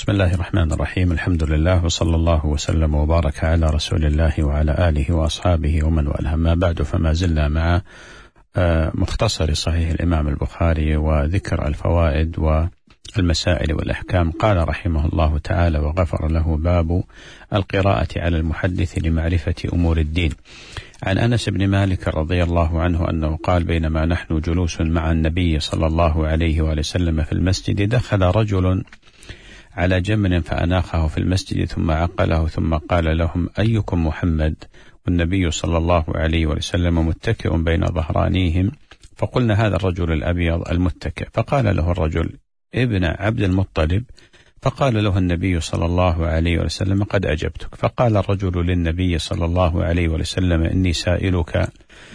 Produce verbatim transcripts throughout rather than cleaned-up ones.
بسم الله الرحمن الرحيم. الحمد لله وصلى الله وسلم وبارك على رسول الله وعلى آله وأصحابه ومن والاه. ما بعد، فما زلنا مع مختصر صحيح الإمام البخاري وذكر الفوائد والمسائل والأحكام. قال رحمه الله تعالى وغفر له: باب القراءة على المحدث لمعرفة أمور الدين. عن أنس بن مالك رضي الله عنه أنه قال: بينما نحن جلوس مع النبي صلى الله عليه وآله وسلم في المسجد، دخل رجل على جمل فأناخه في المسجد ثم عقله، ثم قال لهم: أيكم محمد؟ والنبي صلى الله عليه وسلم متكئ بين ظهرانيهم. فقلنا: هذا الرجل الأبيض المتكئ. فقال له الرجل: ابن عبد المطلب. فقال له النبي صلى الله عليه وسلم: قد أجبتك. فقال الرجل للنبي صلى الله عليه وسلم: إني سائلك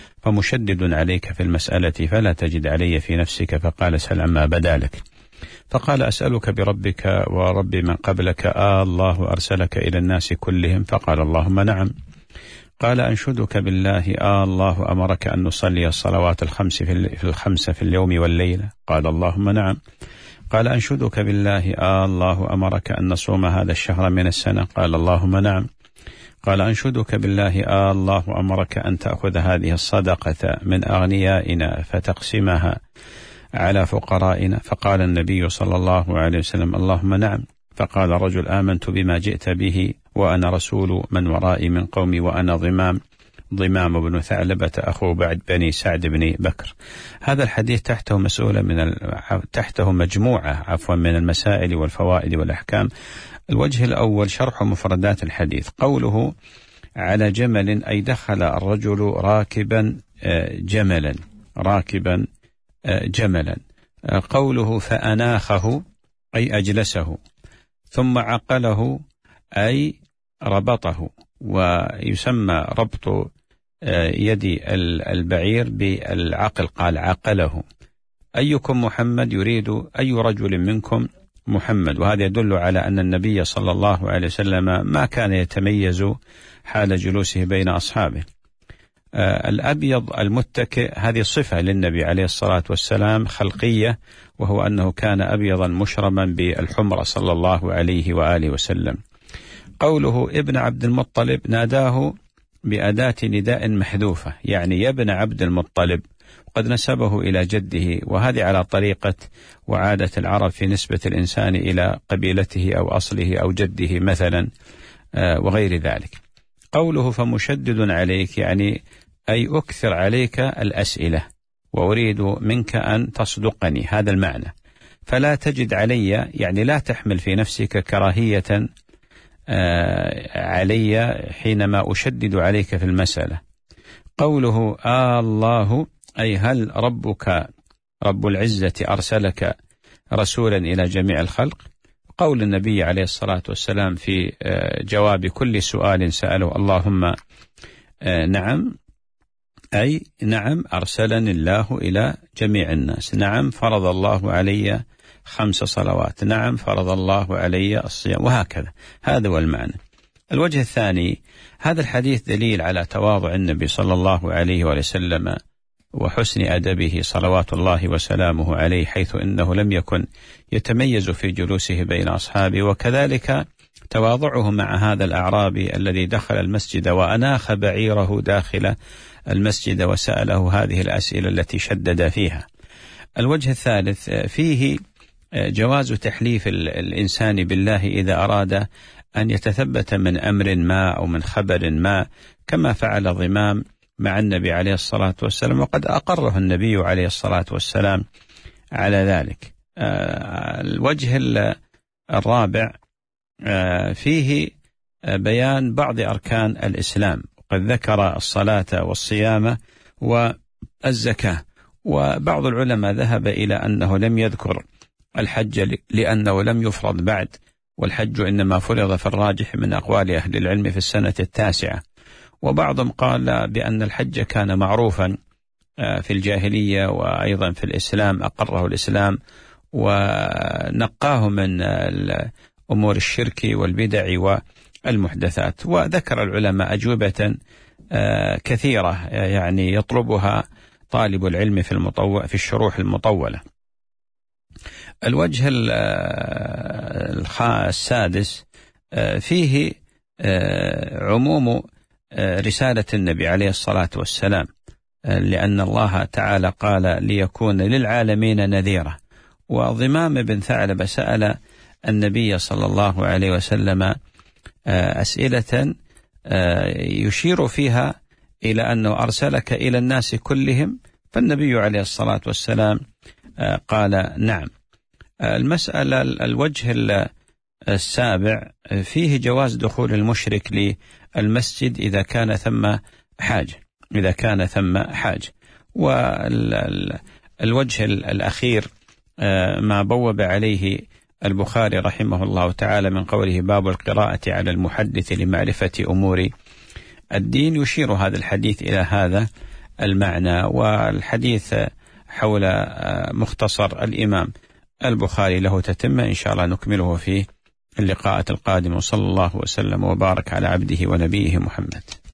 فمشدد عليك في المسألة فلا تجد علي في نفسك. فقال: سل عما بدا لك. فقال: أسألك بربك ورب من قبلك، آه الله أرسلك إلى الناس كلهم؟ فقال: اللهم نعم. قال: أنشدك بالله، آه الله أمرك أن نصلي الصلوات الخمس في الخمسة في اليوم والليلة؟ قال: اللهم نعم. قال: أنشدك بالله، آه الله أمرك أن نصوم هذا الشهر من السنة؟ قال: اللهم نعم. قال: أنشدك بالله، آه الله أمرك أن تأخذ هذه الصدقة من أغنيائنا فتقسمها على فقرائنا؟ فقال النبي صلى الله عليه وسلم: اللهم نعم. فقال رجل: آمنت بما جئت به وأنا رسول من ورائي من قومي وأنا ضمام ضمام بن ثعلبة أخو بعد بني سعد بن بكر. هذا الحديث تحته مسؤولة من ال... تحته مجموعة عفوا من المسائل والفوائد والأحكام. الوجه الأول شرح مفردات الحديث. قوله على جمل أي دخل الرجل راكبا جملا راكبا جملا. قوله فأناخه أي أجلسه، ثم عقله أي ربطه، ويسمى ربط يد البعير بالعقل، قال عقله. أيكم محمد؟ يريد أي رجل منكم محمد. وهذا يدل على أن النبي صلى الله عليه وسلم ما كان يتميز حال جلوسه بين أصحابه. الأبيض المتكئ هذه صفة للنبي عليه الصلاة والسلام خلقية، وهو أنه كان أبيضا مشرما بالحمرة صلى الله عليه وآله وسلم. قوله ابن عبد المطلب ناداه بأداة نداء محذوفة، يعني يا ابن عبد المطلب، قد نسبه إلى جده، وهذه على طريقة وعادة العرب في نسبة الإنسان إلى قبيلته أو أصله أو جده مثلا وغير ذلك. قوله فمشدد عليك يعني أي أكثر عليك الأسئلة وأريد منك أن تصدقني، هذا المعنى. فلا تجد علي يعني لا تحمل في نفسك كراهية علي حينما أشدد عليك في المسألة. قوله آه الله أي هل ربك رب العزة أرسلك رسولا إلى جميع الخلق؟ قول النبي عليه الصلاة والسلام في جواب كل سؤال سأله: اللهم نعم، أي نعم أرسلني الله إلى جميع الناس، نعم فرض الله علي خمس صلوات، نعم فرض الله علي الصيام، وهكذا. هذا هو المعنى. الوجه الثاني، هذا الحديث دليل على تواضع النبي صلى الله عليه وسلم وحسن أدبه صلوات الله وسلامه عليه، حيث إنه لم يكن يتميز في جلوسه بين أصحابه، وكذلك تواضعه مع هذا الأعرابي الذي دخل المسجد وأناخ بعيره داخل المسجد وسأله هذه الأسئلة التي شدد فيها. الوجه الثالث، فيه جواز تحليف الإنسان بالله إذا أراد أن يتثبت من أمر ما أو من خبر ما، كما فعل ضمام مع النبي عليه الصلاة والسلام، وقد أقره النبي عليه الصلاة والسلام على ذلك. الوجه الرابع، فيه بيان بعض أركان الإسلام، قد ذكر الصلاة والصيام والزكاة، وبعض العلماء ذهب إلى أنه لم يذكر الحج لأنه لم يفرض بعد، والحج إنما فرض في الراجح من أقوال أهل العلم في السنة التاسعة. وبعضهم قال بأن الحج كان معروفا في الجاهلية وأيضا في الإسلام، أقره الإسلام ونقاه من أمور الشرك والبدع والمحدثات. وذكر العلماء أجوبة كثيرة يعني يطلبها طالب العلم في المطوع في الشروح المطولة. الوجه السادس فيه عموم رسالة النبي عليه الصلاة والسلام، لأن الله تعالى قال ليكون للعالمين نذيرا. وضمام بن ثعلبة سأل النبي صلى الله عليه وسلم أسئلة يشير فيها إلى أنه أرسلك إلى الناس كلهم، فالنبي عليه الصلاة والسلام قال نعم. المسألة الوجه السابع فيه جواز دخول المشرك للمسجد إذا كان ثم حاجة إذا كان ثم حاجة. والوجه الأخير ما بوب عليه البخاري رحمه الله تعالى من قوله باب القراءة على المحدث لمعرفة أمور الدين، يشير هذا الحديث إلى هذا المعنى. والحديث حول مختصر الإمام البخاري له تتمة، إن شاء الله نكمله في اللقاءات القادمة. وصلى الله وسلم وبارك على عبده ونبيه محمد.